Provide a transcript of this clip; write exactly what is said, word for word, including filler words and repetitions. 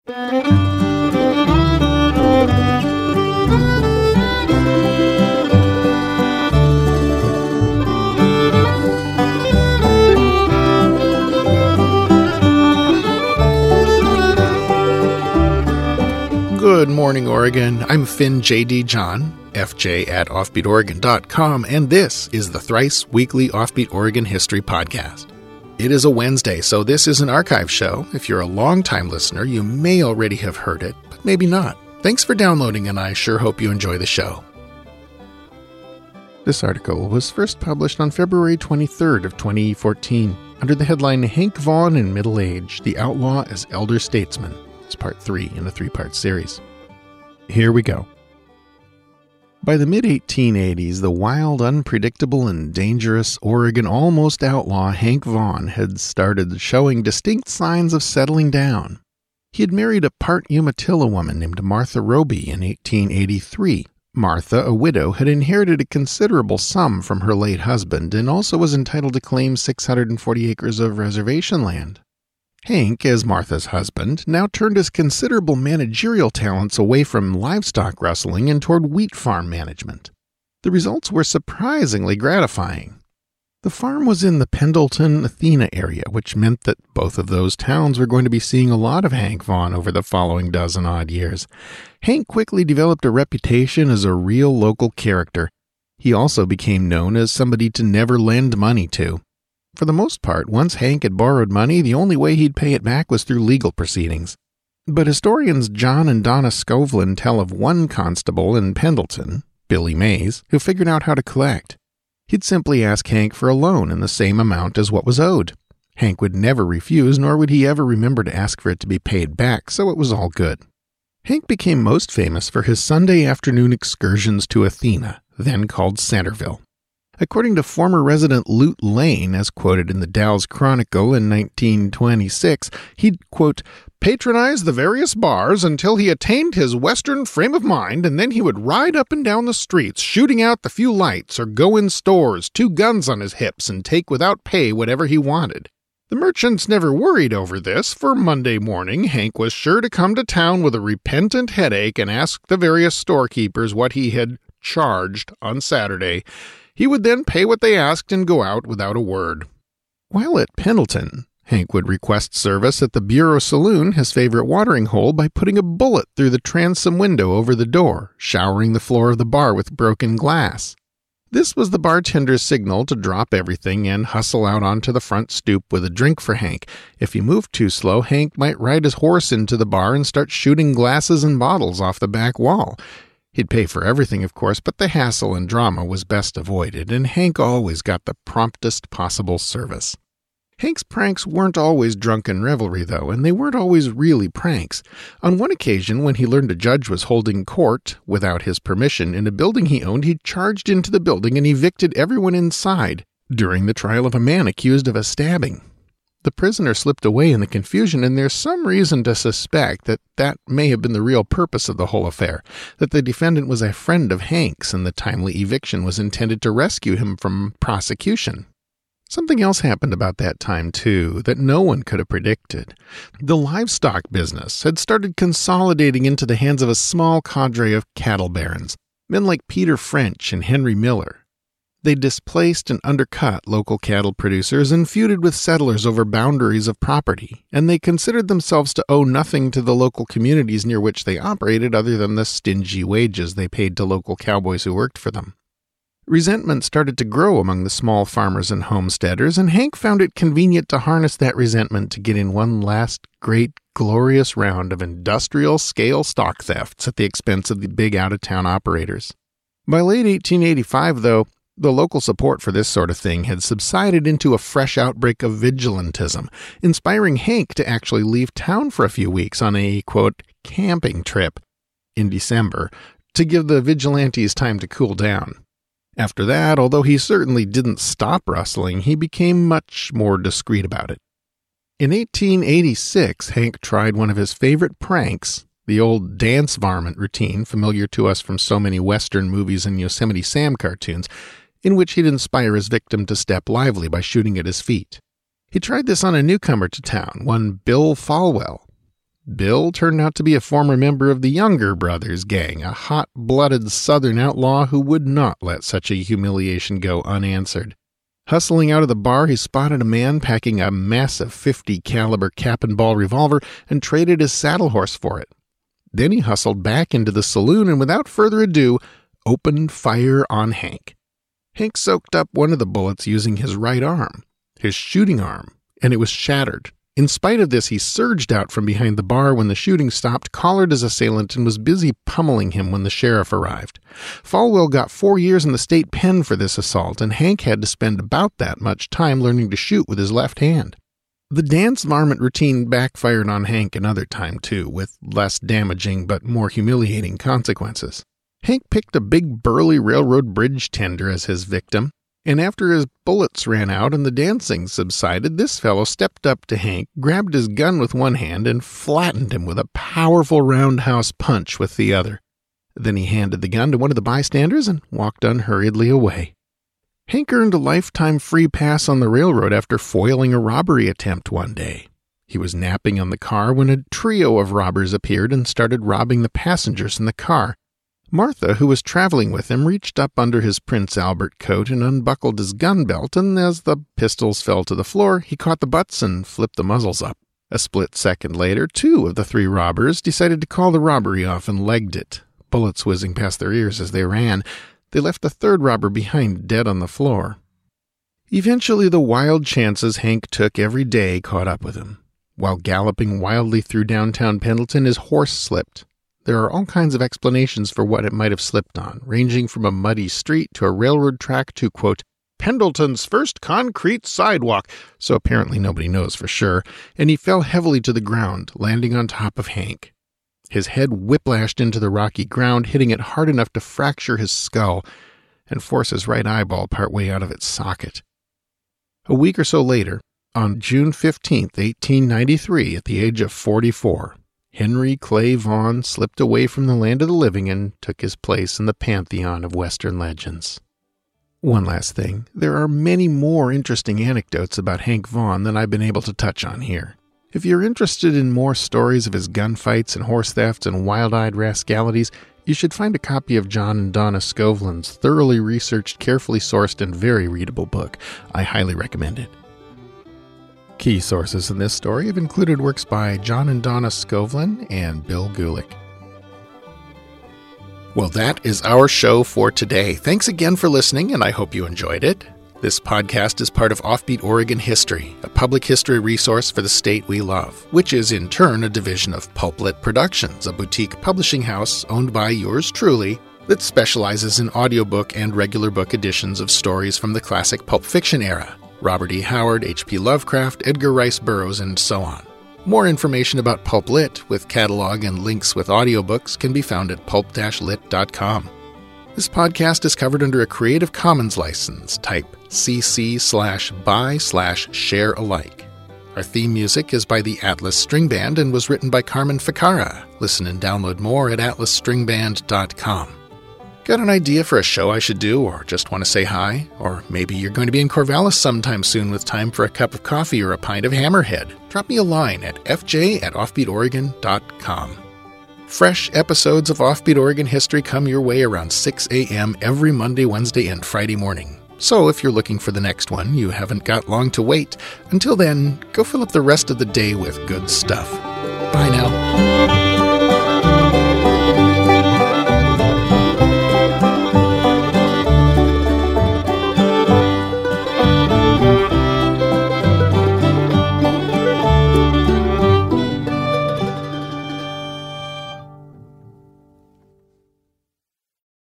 Good morning, Oregon. I'm Finn J D. John, F J at offbeat oregon dot com, and this is the thrice weekly Offbeat Oregon History Podcast. It is a Wednesday, so this is an archive show. If you're a longtime listener, you may already have heard it, but maybe not. Thanks for downloading, and I sure hope you enjoy the show. This article was first published on February twenty-third of twenty fourteen under the headline Hank Vaughan in Middle Age, the Outlaw as Elder Statesman. It's part three in a three-part series. Here we go. By the mid eighteen eighties, the wild, unpredictable, and dangerous Oregon almost outlaw Hank Vaughan had started showing distinct signs of settling down. He had married a part Umatilla woman named Martha Roby in eighteen eighty-three. Martha, a widow, had inherited a considerable sum from her late husband and also was entitled to claim six hundred forty acres of reservation land. Hank, as Martha's husband, now turned his considerable managerial talents away from livestock rustling and toward wheat farm management. The results were surprisingly gratifying. The farm was in the Pendleton, Athena area, which meant that both of those towns were going to be seeing a lot of Hank Vaughan over the following dozen-odd years. Hank quickly developed a reputation as a real local character. He also became known as somebody to never lend money to. For the most part, once Hank had borrowed money, the only way he'd pay it back was through legal proceedings. But historians John and Donna Skovlin tell of one constable in Pendleton, Billy Mays, who figured out how to collect. He'd simply ask Hank for a loan in the same amount as what was owed. Hank would never refuse, nor would he ever remember to ask for it to be paid back, so it was all good. Hank became most famous for his Sunday afternoon excursions to Athena, then called Centerville. According to former resident Lute Lane, as quoted in the Dalles Chronicle in nineteen twenty-six, he'd, quote, patronize the various bars until he attained his western frame of mind, and then he would ride up and down the streets, shooting out the few lights, or go in stores, two guns on his hips, and take without pay whatever he wanted. The merchants never worried over this, for Monday morning Hank was sure to come to town with a repentant headache and ask the various storekeepers what he had charged on Saturday. He would then pay what they asked and go out without a word. While at Pendleton, Hank would request service at the Bureau Saloon, his favorite watering hole, by putting a bullet through the transom window over the door, showering the floor of the bar with broken glass. This was the bartender's signal to drop everything and hustle out onto the front stoop with a drink for Hank. If he moved too slow, Hank might ride his horse into the bar and start shooting glasses and bottles off the back wall. He'd pay for everything, of course, but the hassle and drama was best avoided, and Hank always got the promptest possible service. Hank's pranks weren't always drunken revelry, though, and they weren't always really pranks. On one occasion, when he learned a judge was holding court, without his permission, in a building he owned, he charged into the building and evicted everyone inside during the trial of a man accused of a stabbing. The prisoner slipped away in the confusion, and there's some reason to suspect that that may have been the real purpose of the whole affair, that the defendant was a friend of Hank's, and the timely eviction was intended to rescue him from prosecution. Something else happened about that time, too, that no one could have predicted. The livestock business had started consolidating into the hands of a small cadre of cattle barons, men like Peter French and Henry Miller. They displaced and undercut local cattle producers and feuded with settlers over boundaries of property, and they considered themselves to owe nothing to the local communities near which they operated other than the stingy wages they paid to local cowboys who worked for them. Resentment started to grow among the small farmers and homesteaders, and Hank found it convenient to harness that resentment to get in one last great, glorious round of industrial-scale stock thefts at the expense of the big out-of-town operators. By late eighteen eighty-five, though, the local support for this sort of thing had subsided into a fresh outbreak of vigilantism, inspiring Hank to actually leave town for a few weeks on a, quote, camping trip in December to give the vigilantes time to cool down. After that, although he certainly didn't stop rustling, he became much more discreet about it. In eighteen eighty-six, Hank tried one of his favorite pranks, the old dance varmint routine familiar to us from so many Western movies and Yosemite Sam cartoons, in which he'd inspire his victim to step lively by shooting at his feet. He tried this on a newcomer to town, one Bill Falwell. Bill turned out to be a former member of the Younger Brothers gang, a hot-blooded Southern outlaw who would not let such a humiliation go unanswered. Hustling out of the bar, he spotted a man packing a massive fifty caliber cap and ball revolver and traded his saddle horse for it. Then he hustled back into the saloon and without further ado, opened fire on Hank. Hank soaked up one of the bullets using his right arm, his shooting arm, and it was shattered. In spite of this, he surged out from behind the bar when the shooting stopped, collared his assailant, and was busy pummeling him when the sheriff arrived. Falwell got four years in the state pen for this assault, and Hank had to spend about that much time learning to shoot with his left hand. The dance varmint routine backfired on Hank another time, too, with less damaging but more humiliating consequences. Hank picked a big burly railroad bridge tender as his victim, and after his bullets ran out and the dancing subsided, this fellow stepped up to Hank, grabbed his gun with one hand, and flattened him with a powerful roundhouse punch with the other. Then he handed the gun to one of the bystanders and walked unhurriedly away. Hank earned a lifetime free pass on the railroad after foiling a robbery attempt one day. He was napping on the car when a trio of robbers appeared and started robbing the passengers in the car. Martha, who was traveling with him, reached up under his Prince Albert coat and unbuckled his gun belt, and as the pistols fell to the floor, he caught the butts and flipped the muzzles up. A split second later, two of the three robbers decided to call the robbery off and legged it, bullets whizzing past their ears as they ran. They left the third robber behind, dead on the floor. Eventually, the wild chances Hank took every day caught up with him. While galloping wildly through downtown Pendleton, his horse slipped. There are all kinds of explanations for what it might have slipped on, ranging from a muddy street to a railroad track to, quote, Pendleton's first concrete sidewalk, so apparently nobody knows for sure, and he fell heavily to the ground, landing on top of Hank. His head whiplashed into the rocky ground, hitting it hard enough to fracture his skull and force his right eyeball partway out of its socket. A week or so later, on June fifteenth, eighteen ninety-three, at the age of forty-four, Henry Clay Vaughn slipped away from the land of the living and took his place in the pantheon of Western legends. One last thing, there are many more interesting anecdotes about Hank Vaughn than I've been able to touch on here. If you're interested in more stories of his gunfights and horse thefts and wild-eyed rascalities, you should find a copy of John and Donna Skovlin's thoroughly researched, carefully sourced, and very readable book. I highly recommend it. Key sources in this story have included works by John and Donna Skovlin and Bill Gulick. Well, that is our show for today. Thanks again for listening, and I hope you enjoyed it. This podcast is part of Offbeat Oregon History, a public history resource for the state we love, which is in turn a division of Pulplit Productions, a boutique publishing house owned by yours truly that specializes in audiobook and regular book editions of stories from the classic pulp fiction era. Robert E. Howard, H P Lovecraft, Edgar Rice Burroughs, and so on. More information about Pulp Lit, with catalog and links with audiobooks, can be found at pulp dash lit dot com. This podcast is covered under a Creative Commons license. Type cc slash by slash share alike. Our theme music is by the Atlas String Band and was written by Carmen Ficarra. Listen and download more at atlas string band dot com. Got an idea for a show I should do, or just want to say hi? Or maybe you're going to be in Corvallis sometime soon with time for a cup of coffee or a pint of Hammerhead. Drop me a line at f j at offbeat oregon dot com. Fresh episodes of Offbeat Oregon History come your way around six a.m. every Monday, Wednesday, and Friday morning. So if you're looking for the next one, you haven't got long to wait. Until then, go fill up the rest of the day with good stuff. Bye now.